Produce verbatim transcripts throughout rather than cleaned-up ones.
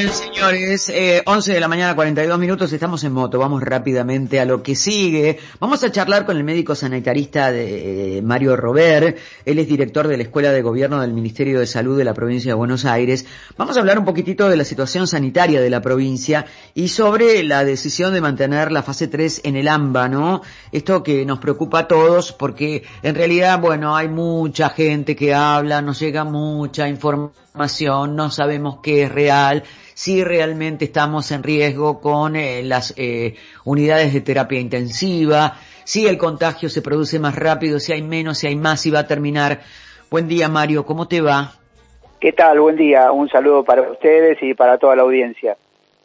Bien, señores, eh, once de la mañana, cuarenta y dos minutos, estamos en moto, vamos rápidamente a lo que sigue. Vamos a charlar con el médico sanitarista de eh, Mario Robert, él es director de la Escuela de Gobierno del Ministerio de Salud de la Provincia de Buenos Aires. Vamos a hablar un poquitito de la situación sanitaria de la provincia y sobre la decisión de mantener la fase tres en el AMBA, ¿no? Esto que nos preocupa a todos porque en realidad, bueno, hay mucha gente que habla, nos llega mucha información, no sabemos qué es real, si realmente estamos en riesgo con eh, las eh, unidades de terapia intensiva, si el contagio se produce más rápido, si hay menos, si hay más, si va a terminar. Buen día, Mario, ¿cómo te va? ¿Qué tal? Buen día, un saludo para ustedes y para toda la audiencia.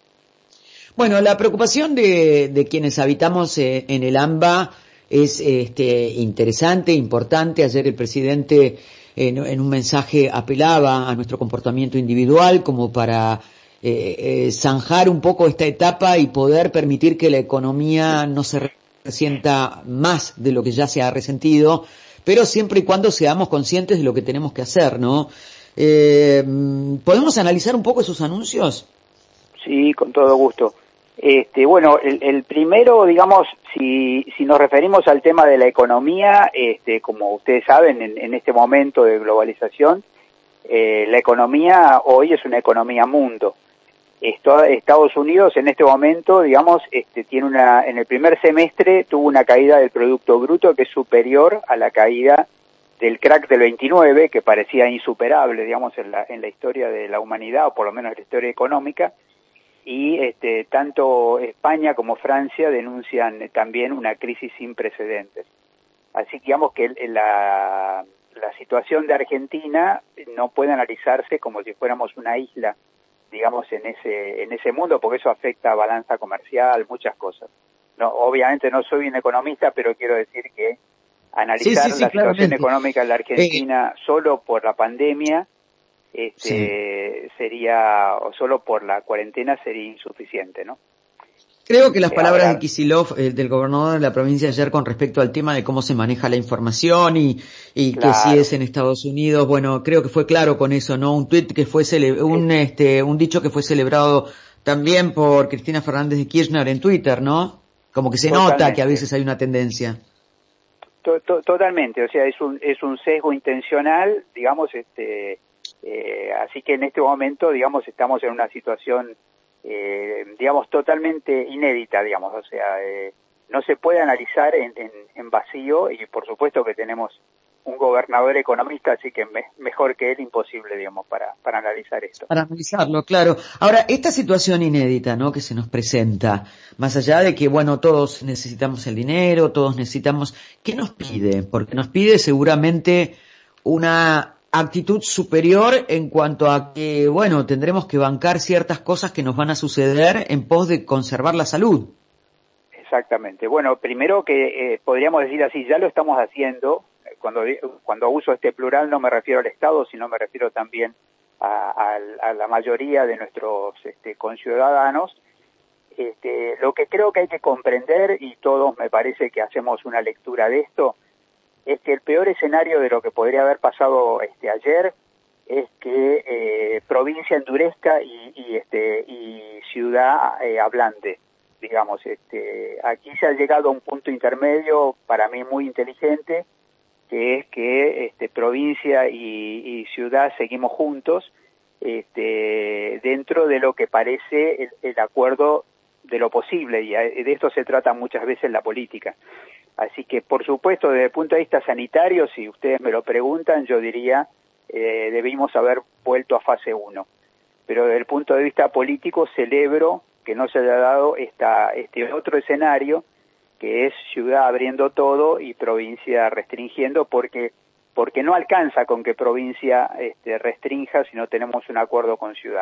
Bueno, la preocupación de, de quienes habitamos eh, en el AMBA es este, interesante, importante. Ayer el presidente en, en un mensaje apelaba a nuestro comportamiento individual como para eh, eh, zanjar un poco esta etapa y poder permitir que la economía no se resienta más de lo que ya se ha resentido, pero siempre y cuando seamos conscientes de lo que tenemos que hacer, ¿no? Eh, ¿Podemos analizar un poco esos anuncios? Sí, con todo gusto. Este, bueno, el, el primero, digamos, si, si nos referimos al tema de la economía, este, como ustedes saben, en, en este momento de globalización, eh, la economía hoy es una economía mundo. Esto, Estados Unidos en este momento, digamos, este, tiene una, en el primer semestre tuvo una caída del Producto Bruto que es superior a la caída del crack del veintinueve, que parecía insuperable, digamos, en la, en la historia de la humanidad, o por lo menos en la historia económica. Y este, tanto España como Francia denuncian también una crisis sin precedentes. Así que digamos que la, la situación de Argentina no puede analizarse como si fuéramos una isla, digamos, en ese en ese mundo, porque eso afecta a balanza comercial, muchas cosas. No, obviamente no soy un economista, pero quiero decir que analizar sí, sí, sí, la claramente. situación económica de la Argentina eh, solo por la pandemia Este, sí. sería, o solo por la cuarentena sería insuficiente, ¿no? Creo que las Eh, palabras ahora, de Kicillof, eh, del gobernador de la provincia ayer con respecto al tema de cómo se maneja la información y, y claro. que si es en Estados Unidos, bueno, creo que fue claro con eso, ¿no? Un tuit que fue, cele un, es, este, un dicho que fue celebrado también por Cristina Fernández de Kirchner en Twitter, ¿no? Como que se totalmente. nota que a veces hay una tendencia. To to totalmente, o sea, es un, es un sesgo intencional, digamos, este, Eh, así que en este momento, digamos, estamos en una situación, eh, digamos, totalmente inédita, digamos, o sea, eh, no se puede analizar en, en, en vacío y por supuesto que tenemos un gobernador economista, así que me, mejor que él imposible, digamos, para, para analizar esto. Para analizarlo, claro. Ahora, esta situación inédita, ¿no?, que se nos presenta, más allá de que, bueno, todos necesitamos el dinero, todos necesitamos, ¿qué nos pide? Porque nos pide seguramente una actitud superior en cuanto a que, bueno, tendremos que bancar ciertas cosas que nos van a suceder en pos de conservar la salud. Exactamente. Bueno, primero que eh, podríamos decir así, ya lo estamos haciendo. Cuando cuando uso este plural no me refiero al Estado, sino me refiero también a, a, a la mayoría de nuestros este, conciudadanos. Este, lo que creo que hay que comprender, y todos me parece que hacemos una lectura de esto, es que el peor escenario de lo que podría haber pasado este ayer es que eh, provincia endurezca y, y este y ciudad eh, ablande, digamos. Este aquí se ha llegado a un punto intermedio para mí muy inteligente, que es que este provincia y, y ciudad seguimos juntos este dentro de lo que parece el, el acuerdo de lo posible, y de esto se trata muchas veces la política. Así que, por supuesto, desde el punto de vista sanitario, si ustedes me lo preguntan, yo diría eh, debimos haber vuelto a fase uno. Pero desde el punto de vista político, celebro que no se haya dado esta, este otro escenario, que es ciudad abriendo todo y provincia restringiendo, porque porque no alcanza con que provincia este, restrinja si no tenemos un acuerdo con ciudad.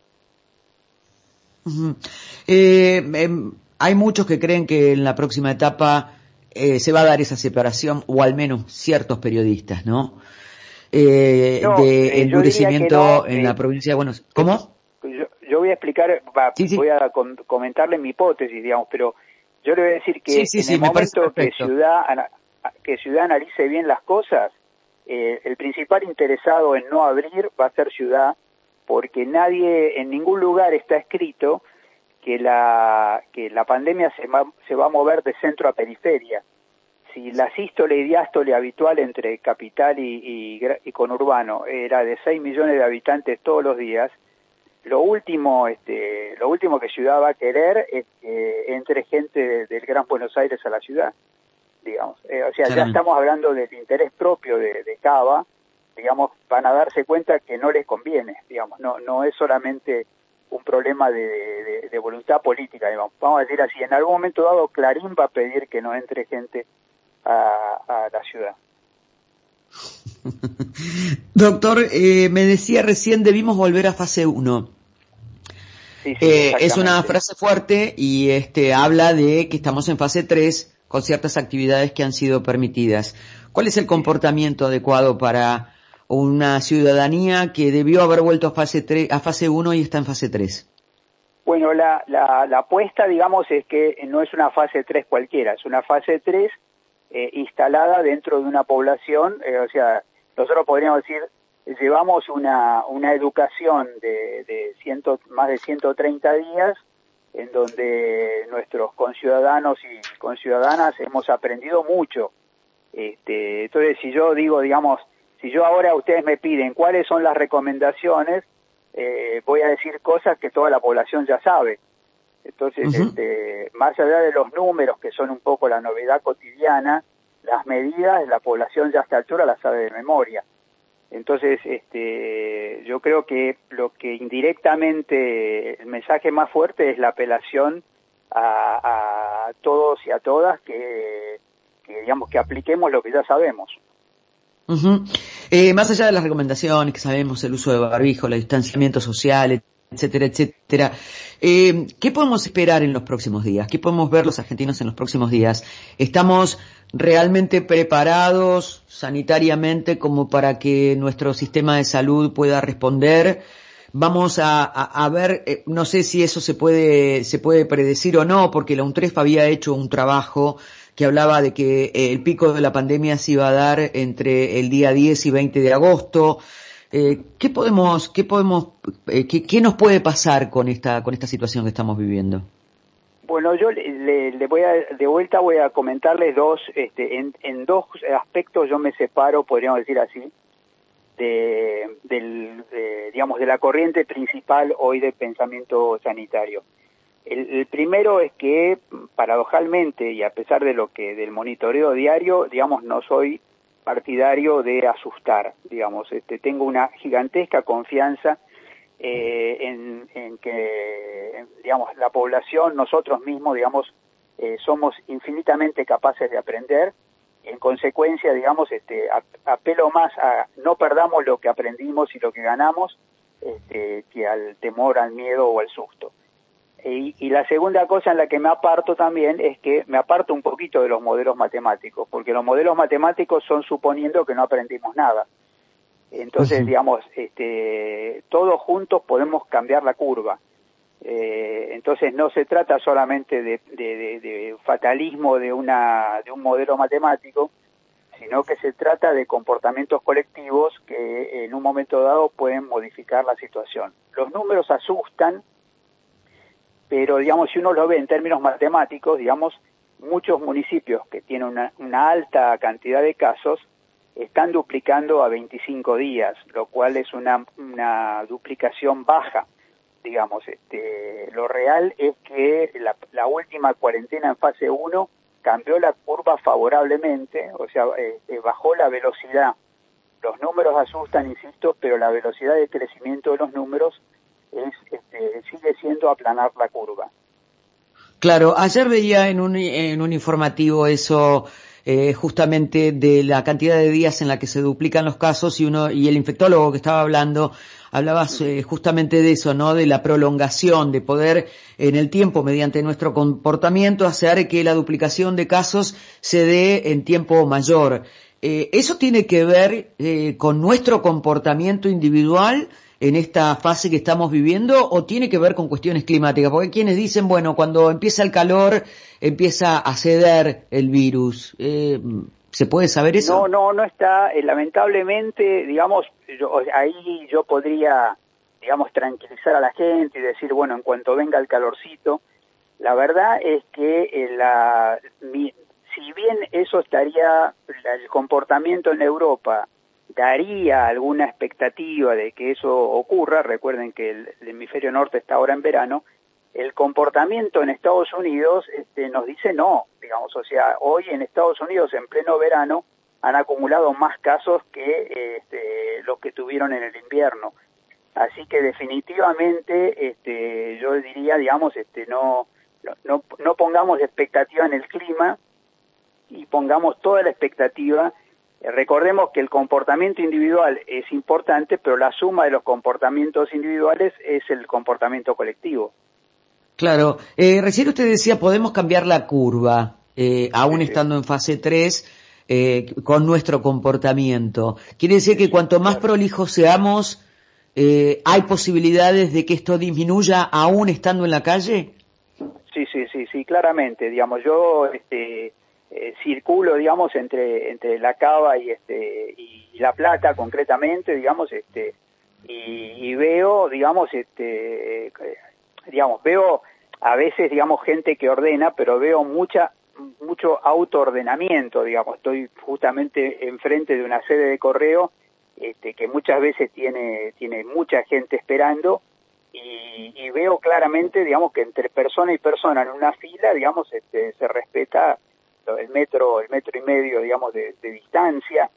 Uh-huh. eh, eh, hay muchos que creen que en la próxima etapa Eh, se va a dar esa separación, o al menos ciertos periodistas, ¿no? Eh, no de eh, endurecimiento no, en eh, la provincia de Buenos Aires. ¿Cómo? Yo, yo voy a explicar, va, sí, sí. voy a com comentarle mi hipótesis, digamos, pero yo le voy a decir que sí, sí, en sí, el me momento que Ciudad, que Ciudad analice bien las cosas, eh, el principal interesado en no abrir va a ser Ciudad, porque nadie, en ningún lugar está escrito que la, que la pandemia se va, se va a mover de centro a periferia. Si la sístole y diástole habitual entre capital y, y, y conurbano era de seis millones de habitantes todos los días, lo último, este, lo último que Ciudad va a querer es que entre gente de, del Gran Buenos Aires a la ciudad, digamos. Eh, o sea, Claramente. Ya estamos hablando del interés propio de, de Cava, digamos, van a darse cuenta que no les conviene, digamos, no, no es solamente un problema de, de, de voluntad política, digamos. Vamos a decir así, en algún momento dado Clarín va a pedir que no entre gente a, a la ciudad. Doctor, eh, me decía recién, debimos volver a fase uno. Sí, sí, eh, es una frase fuerte y este habla de que estamos en fase tres con ciertas actividades que han sido permitidas. ¿Cuál es el comportamiento adecuado para una ciudadanía que debió haber vuelto a fase tres, a fase uno y está en fase tres? Bueno, la, la, la apuesta, digamos, es que no es una fase tres cualquiera, es una fase tres eh, instalada dentro de una población, eh, o sea, nosotros podríamos decir, llevamos una, una educación de, de ciento, más de ciento treinta días, en donde nuestros conciudadanos y conciudadanas hemos aprendido mucho. Este, entonces, si yo digo, digamos, si yo ahora ustedes me piden cuáles son las recomendaciones, eh, voy a decir cosas que toda la población ya sabe. Entonces, uh-huh. este, más allá de los números, que son un poco la novedad cotidiana, las medidas, la población ya a esta altura las sabe de memoria. Entonces, este, yo creo que lo que indirectamente, el mensaje más fuerte es la apelación a, a todos y a todas que, que, digamos, que apliquemos lo que ya sabemos. Uh-huh. Eh, más allá de las recomendaciones que sabemos, el uso de barbijo, el distanciamiento social, etcétera, etcétera, eh, ¿qué podemos esperar en los próximos días? ¿Qué podemos ver los argentinos en los próximos días? ¿Estamos realmente preparados sanitariamente como para que nuestro sistema de salud pueda responder? Vamos a, a, a ver, eh, no sé si eso se puede, se puede predecir o no, porque la UNTREF había hecho un trabajo que hablaba de que eh, el pico de la pandemia se iba a dar entre el día diez y veinte de agosto. Eh, ¿qué podemos, qué podemos, eh, qué, qué nos puede pasar con esta, con esta situación que estamos viviendo? Bueno, yo le, le voy a, de vuelta voy a comentarles dos, este, en, en dos aspectos yo me separo, podríamos decir así, de, del, de, digamos, de la corriente principal hoy del pensamiento sanitario. El, el primero es que, paradojalmente, y a pesar de lo que, del monitoreo diario, digamos, no soy partidario de asustar, digamos, este, tengo una gigantesca confianza eh, en, en que, digamos, la población, nosotros mismos, digamos, eh, somos infinitamente capaces de aprender. En consecuencia, digamos, este, apelo más a no perdamos lo que aprendimos y lo que ganamos, este, que al temor, al miedo o al susto. Y, y la segunda cosa en la que me aparto también es que me aparto un poquito de los modelos matemáticos, porque los modelos matemáticos son suponiendo que no aprendimos nada. Entonces, uh-huh. digamos, este, todos juntos podemos cambiar la curva. Eh, entonces no se trata solamente de, de, de, de fatalismo de una de un modelo matemático, sino que se trata de comportamientos colectivos que en un momento dado pueden modificar la situación. Los números asustan, pero digamos, si uno lo ve en términos matemáticos, digamos, muchos municipios que tienen una, una alta cantidad de casos están duplicando a veinticinco días, lo cual es una, una duplicación baja. Digamos, este, lo real es que la, la última cuarentena en fase uno cambió la curva favorablemente, o sea, eh, eh, bajó la velocidad. Los números asustan, insisto, pero la velocidad de crecimiento de los números es, este, sigue siendo aplanar la curva. Claro, ayer veía en un, en un informativo eso, eh, justamente de la cantidad de días en la que se duplican los casos y uno, y el infectólogo que estaba hablando, hablaba eh, justamente de eso, ¿no? De la prolongación, de poder en el tiempo, mediante nuestro comportamiento, hacer que la duplicación de casos se dé en tiempo mayor. Eh, ¿Eso tiene que ver eh, con nuestro comportamiento individual en esta fase que estamos viviendo o tiene que ver con cuestiones climáticas? Porque hay quienes dicen, bueno, cuando empieza el calor empieza a ceder el virus. Eh, ¿Se puede saber eso? No, no, no está. Eh, lamentablemente, digamos, yo, ahí yo podría digamos, tranquilizar a la gente y decir, bueno, en cuanto venga el calorcito. La verdad es que eh, la, mi, si bien eso estaría, el comportamiento en Europa daría alguna expectativa de que eso ocurra, recuerden que el, el hemisferio norte está ahora en verano, el comportamiento en Estados Unidos este, nos dice no, digamos, o sea, hoy en Estados Unidos en pleno verano han acumulado más casos que este, los que tuvieron en el invierno. Así que definitivamente este, yo diría, digamos, este, no, no, no, no pongamos expectativa en el clima y pongamos toda la expectativa. Eh, recordemos que el comportamiento individual es importante, pero la suma de los comportamientos individuales es el comportamiento colectivo. Claro, eh, recién usted decía podemos cambiar la curva, eh, aún Sí, sí. estando en fase tres, eh, con nuestro comportamiento. Quiere decir que cuanto más prolijos seamos, eh, ¿hay posibilidades de que esto disminuya aún estando en la calle? Sí, sí, sí, sí, claramente. Digamos, yo este, eh, circulo, digamos, entre entre la Cava y este y La Plata, concretamente, digamos, este y, y veo, digamos, este, eh, digamos, veo a veces, digamos, gente que ordena, pero veo mucha mucho autoordenamiento, digamos. Estoy justamente enfrente de una sede de correo este, que muchas veces tiene tiene mucha gente esperando. Y, y veo claramente, digamos, que entre persona y persona en una fila, digamos, este, se respeta el metro, el metro y medio, digamos, de, de distancia,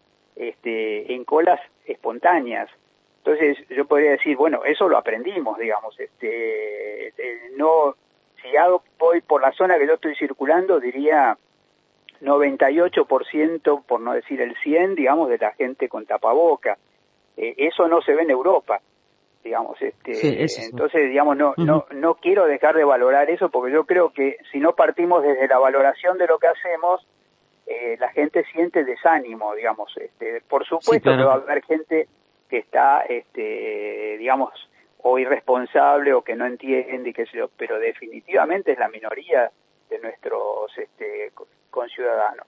este, en colas espontáneas. Entonces, yo podría decir, bueno, eso lo aprendimos, digamos, este, eh, no, si hago, voy por la zona que yo estoy circulando, diría noventa y ocho por ciento, por no decir el cien, digamos, de la gente con tapaboca. Eh, eso no se ve en Europa. Digamos, este, Sí, eso sí. entonces, digamos, no, Uh-huh. no, no quiero dejar de valorar eso porque yo creo que si no partimos desde la valoración de lo que hacemos, eh, la gente siente desánimo, digamos, este, por supuesto Sí, que va a claro. haber gente que está, este, digamos, o irresponsable o que no entiende y qué sé yo, pero definitivamente es la minoría de nuestros, este, conciudadanos.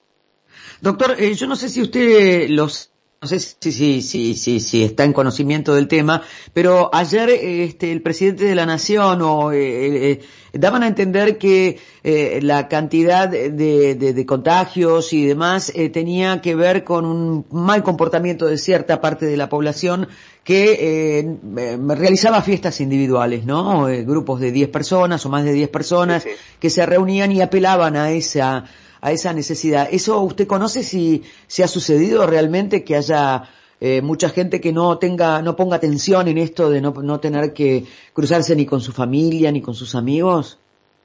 Doctor, eh, yo no sé si usted los no sé si si si si, si está en conocimiento del tema, pero ayer eh, este el presidente de la Nación o eh, eh, daban a entender que eh, la cantidad de, de, de contagios y demás eh, tenía que ver con un mal comportamiento de cierta parte de la población que eh, realizaba fiestas individuales, ¿no? Eh, grupos de diez personas o más de diez Sí, personas sí. que se reunían y apelaban a esa a esa necesidad. ¿Eso usted conoce si, si ha sucedido realmente que haya eh, mucha gente que no tenga, no ponga atención en esto de no, no tener que cruzarse ni con su familia ni con sus amigos?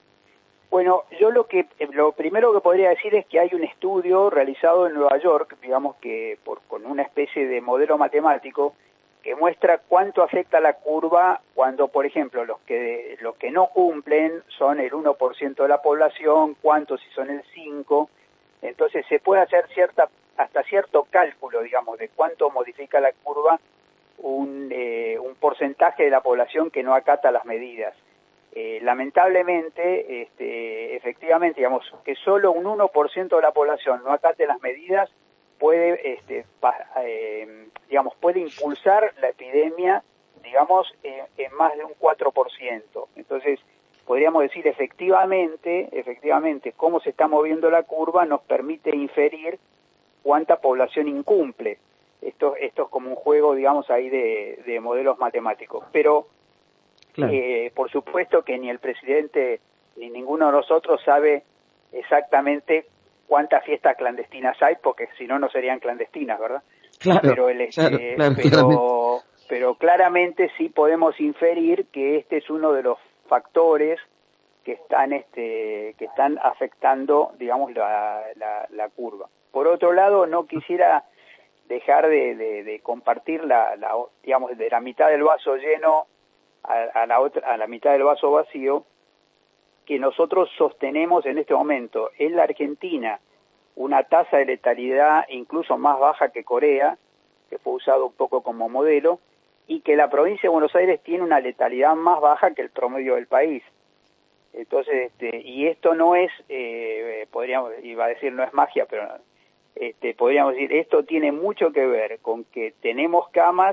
Bueno, yo lo que lo primero que podría decir es que hay un estudio realizado en Nueva York, digamos que por, con una especie de modelo matemático que muestra cuánto afecta la curva cuando, por ejemplo, los que los que no cumplen son el uno por ciento de la población, cuántos si son el cinco por ciento. Entonces se puede hacer cierta hasta cierto cálculo, digamos, de cuánto modifica la curva un, eh, un porcentaje de la población que no acata las medidas. Eh, lamentablemente, este, efectivamente, digamos, que solo un uno por ciento de la población no acate las medidas puede, este, pa, eh, digamos, puede impulsar la epidemia, digamos, eh, en más de un cuatro por ciento. Entonces, podríamos decir, efectivamente, efectivamente, cómo se está moviendo la curva nos permite inferir cuánta población incumple. Esto, esto es como un juego, digamos, ahí de, de modelos matemáticos. Pero Claro. Eh, por supuesto que ni el presidente ni ninguno de nosotros sabe exactamente cuántas fiestas clandestinas hay, porque si no, no serían clandestinas, ¿verdad? Claro, Pero, el, claro, este, claro, pero, claramente. pero claramente sí podemos inferir que este es uno de los factores que están, este, que están afectando, digamos, la, la, la curva. Por otro lado, no quisiera dejar de, de, de compartir la, la, digamos, de la mitad del vaso lleno a, a la otra, a la mitad del vaso vacío, que nosotros sostenemos en este momento en la Argentina una tasa de letalidad incluso más baja que Corea, que fue usado un poco como modelo, y que la provincia de Buenos Aires tiene una letalidad más baja que el promedio del país. Entonces, este, y esto no es, eh, podríamos, iba a decir no es magia, pero este, podríamos decir, esto tiene mucho que ver con que tenemos camas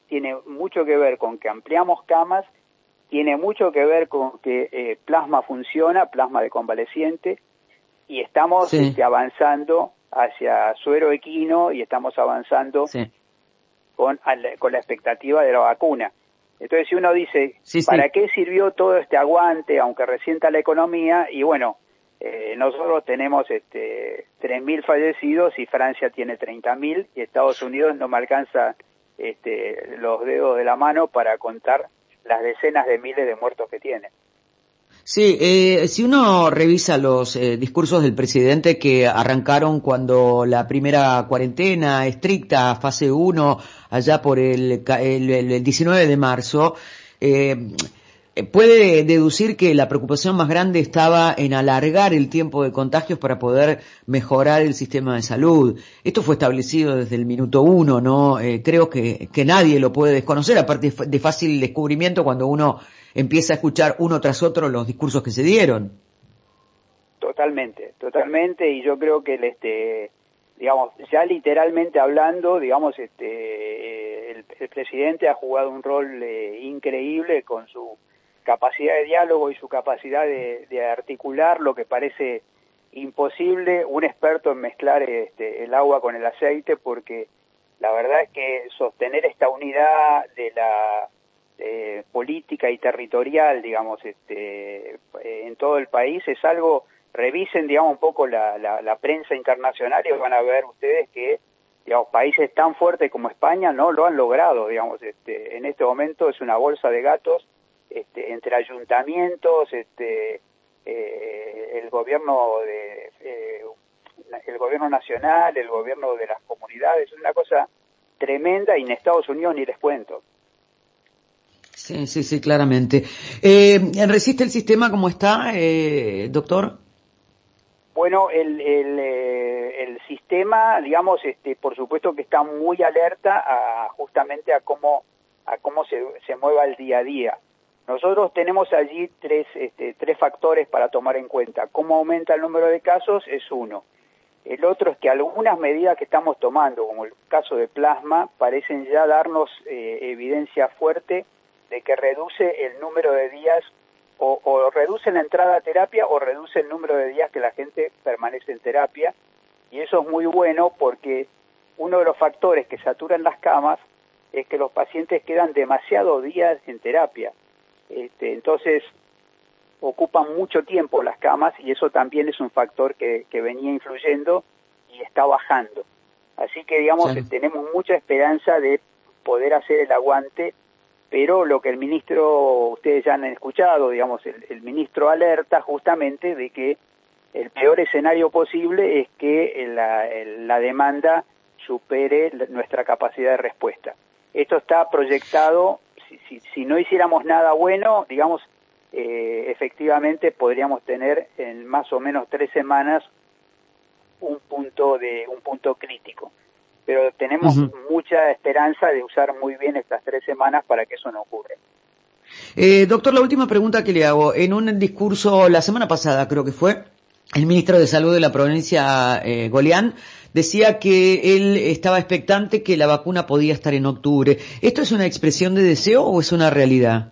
tiene mucho que ver con que ampliamos camas, tiene mucho que ver con que eh, plasma funciona, plasma de convaleciente, y estamos sí. este, avanzando hacia suero equino y estamos avanzando sí. con, al, con la expectativa de la vacuna. Entonces, si uno dice, sí, ¿para sí. qué sirvió todo este aguante, aunque resienta la economía? Y bueno, eh, nosotros tenemos este, tres mil fallecidos y Francia tiene treinta mil y Estados Unidos no me alcanza este, los dedos de la mano para contar las decenas de miles de muertos que tiene. Sí, eh, si uno revisa los eh, discursos del presidente que arrancaron cuando la primera cuarentena estricta, fase uno, allá por el, el, el diecinueve de marzo, eh, puede deducir que la preocupación más grande estaba en alargar el tiempo de contagios para poder mejorar el sistema de salud. Esto fue establecido desde el minuto uno, ¿no? Eh, creo que, que nadie lo puede desconocer, aparte de fácil descubrimiento cuando uno empieza a escuchar uno tras otro los discursos que se dieron. Totalmente, totalmente, y yo creo que el, este, digamos, ya literalmente hablando, digamos, este, el, el presidente ha jugado un rol eh, increíble con su capacidad de diálogo y su capacidad de, de articular lo que parece imposible, un experto en mezclar este, el agua con el aceite, porque la verdad es que sostener esta unidad de la Eh, política y territorial, digamos, este, eh, en todo el país es algo, revisen, digamos, un poco la, la, la prensa internacional y van a ver ustedes que, digamos, países tan fuertes como España no lo han logrado, digamos, este, en este momento es una bolsa de gatos, este, entre ayuntamientos, este, eh, el gobierno de, eh, el gobierno nacional, el gobierno de las comunidades, es una cosa tremenda y en Estados Unidos ni les cuento. Sí, sí, sí, claramente. Eh, ¿Resiste el sistema como está, eh, doctor? Bueno, el, el, eh, el sistema, digamos, este, por supuesto que está muy alerta a, justamente a cómo, a cómo se, se mueva el día a día. Nosotros tenemos allí tres, este, tres factores para tomar en cuenta. Cómo aumenta el número de casos es uno. El otro es que algunas medidas que estamos tomando, como el caso de plasma, parecen ya darnos eh, evidencia fuerte de que reduce el número de días o, o reduce la entrada a terapia o reduce el número de días que la gente permanece en terapia, y eso es muy bueno porque uno de los factores que saturan las camas es que los pacientes quedan demasiados días en terapia, este, entonces ocupan mucho tiempo las camas y eso también es un factor que, que venía influyendo y está bajando, así que digamos sí. tenemos mucha esperanza de poder hacer el aguante. Pero lo que el ministro, ustedes ya han escuchado, digamos, el, el ministro alerta justamente de que el peor escenario posible es que la, la demanda supere nuestra capacidad de respuesta. Esto está proyectado, si, si, si no hiciéramos nada bueno, digamos, eh, efectivamente podríamos tener en más o menos tres semanas un punto de un punto crítico. Pero tenemos uh-huh. mucha esperanza de usar muy bien estas tres semanas para que eso no ocurra. Eh, doctor, la última pregunta que le hago. En un discurso la semana pasada, creo que fue, el ministro de Salud de la provincia, eh, Golián, decía que él estaba expectante que la vacuna podía estar en octubre. ¿Esto es una expresión de deseo o es una realidad?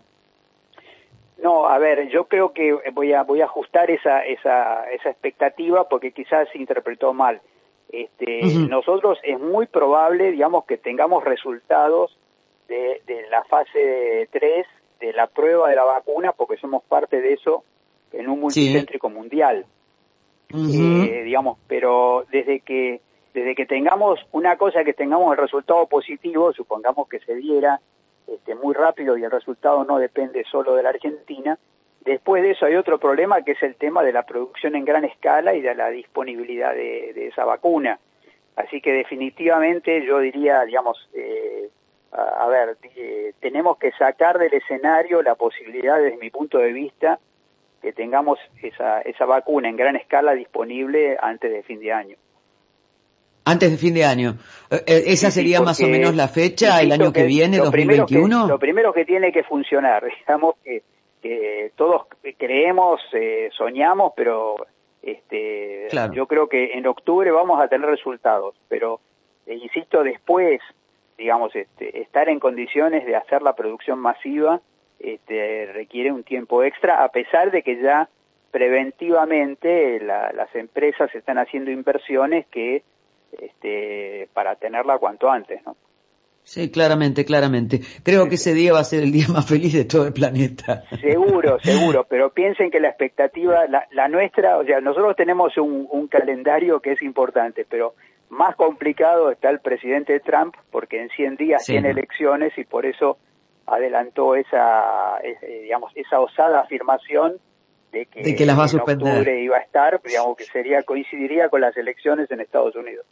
No, a ver, yo creo que voy a voy a ajustar esa esa esa expectativa porque quizás se interpretó mal. Este, uh-huh. Nosotros es muy probable, digamos, que tengamos resultados de, de la fase tres de la prueba de la vacuna, porque somos parte de eso en un multicéntrico sí. mundial. Uh-huh. Eh, digamos, pero desde que desde que tengamos una cosa, que tengamos el resultado positivo, supongamos que se diera este, muy rápido y el resultado no depende solo de la Argentina. Después de eso hay otro problema que es el tema de la producción en gran escala y de la disponibilidad de, de esa vacuna. Así que definitivamente yo diría, digamos, eh, a, a ver, eh, tenemos que sacar del escenario la posibilidad, desde mi punto de vista, que tengamos esa, esa vacuna en gran escala disponible antes de fin de año. Antes de fin de año. ¿Esa sí, sería sí, más o menos la fecha, el año que, que viene, dos mil veintiuno? Que, lo primero que tiene que funcionar, digamos que que todos creemos, eh, soñamos, pero este, claro. yo creo que en octubre vamos a tener resultados, pero eh, insisto, después digamos, este, estar en condiciones de hacer la producción masiva este, requiere un tiempo extra, a pesar de que ya preventivamente la, las empresas están haciendo inversiones que este, para tenerla cuanto antes, ¿no? Sí, claramente, claramente. Creo que ese día va a ser el día más feliz de todo el planeta. Seguro, seguro, pero piensen que la expectativa, la, la nuestra, o sea, nosotros tenemos un, un calendario que es importante, pero más complicado está el presidente Trump, porque en cien días sí, tiene elecciones y por eso adelantó esa, eh, digamos, esa osada afirmación de que, de que las va a en suspender. Octubre iba a estar, digamos que sería, coincidiría con las elecciones en Estados Unidos.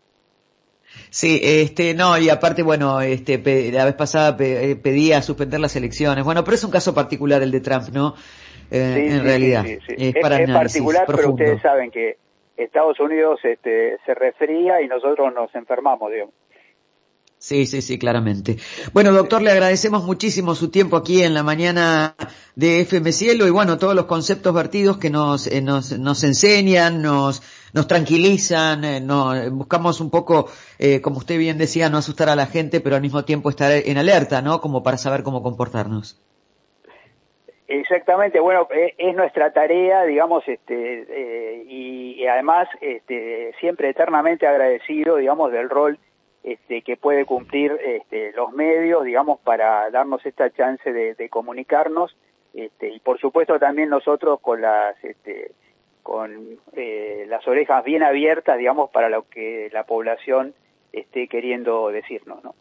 Sí, este, no, y aparte, bueno, este, pe, la vez pasada pe, pedía suspender las elecciones. Bueno, pero es un caso particular el de Trump, ¿no? Eh, sí, en sí, realidad. Sí, sí, sí. Es, es, para es particular, profundo. Pero ustedes saben que Estados Unidos este, se resfría y nosotros nos enfermamos, digamos. Sí, sí, sí, claramente. Bueno, doctor, le agradecemos muchísimo su tiempo aquí en la mañana de F M Cielo y bueno, todos los conceptos vertidos que nos eh, nos nos enseñan, nos nos tranquilizan, eh, no, buscamos un poco, eh, como usted bien decía, no asustar a la gente, pero al mismo tiempo estar en alerta, ¿no? Como para saber cómo comportarnos. Exactamente, bueno, es nuestra tarea, digamos, este, eh, y, y además, este, siempre eternamente agradecido, digamos, del rol Este, que puede cumplir este, los medios, digamos, para darnos esta chance de, de comunicarnos, este, y por supuesto también nosotros con las este, con eh, las orejas bien abiertas, digamos, para lo que la población esté queriendo decirnos, ¿no?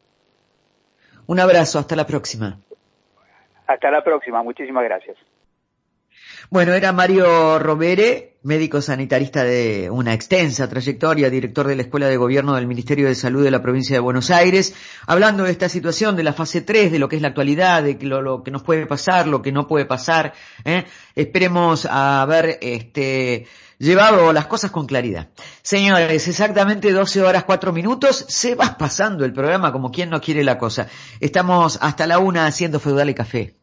Un abrazo, hasta la próxima. Hasta la próxima, muchísimas gracias. Bueno, era Mario Rovere, médico sanitarista de una extensa trayectoria, director de la Escuela de Gobierno del Ministerio de Salud de la Provincia de Buenos Aires, hablando de esta situación, de la fase tres, de lo que es la actualidad, de lo, lo que nos puede pasar, lo que no puede pasar, ¿eh? Esperemos haber este, llevado las cosas con claridad. Señores, exactamente doce horas cuatro minutos, se va pasando el programa como quien no quiere la cosa. Estamos hasta la una haciendo Feudal y Café.